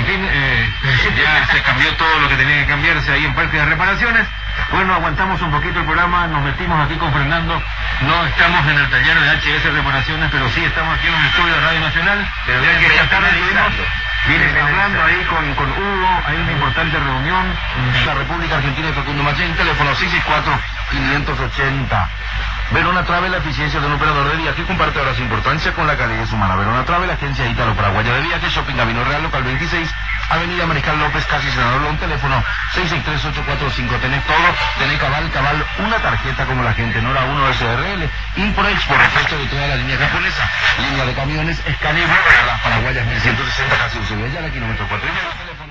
fin, ya se cambió todo lo que tenía que cambiarse ahí en parte de reparaciones. Bueno, aguantamos un poquito el programa, nos metimos aquí con Fernando. No estamos en el taller de HS Reparaciones, pero sí estamos aquí en el estudio de Radio Nacional. Pero ya que esta tarde estuvimos hablando ahí con Hugo. Hay una importante reunión en la República Argentina de Facundo Machín, teléfono 664-580. Verona Travel, la eficiencia de un operador de viaje, comparte ahora su importancia con la calidez humana. Verona Travel, agencia ítalo-paraguaya de viaje, Shopping Camino Real, local 26, Avenida Mariscal López, casi Senador León, teléfono 663-845. Tenés todo, tenés cabal, una tarjeta como la gente, Nora 1 SRL, Import-Export, repuesto de toda la línea japonesa, línea de camiones, Escanibro, para las paraguayas 1160, casi UCB, ya la kilómetro 4.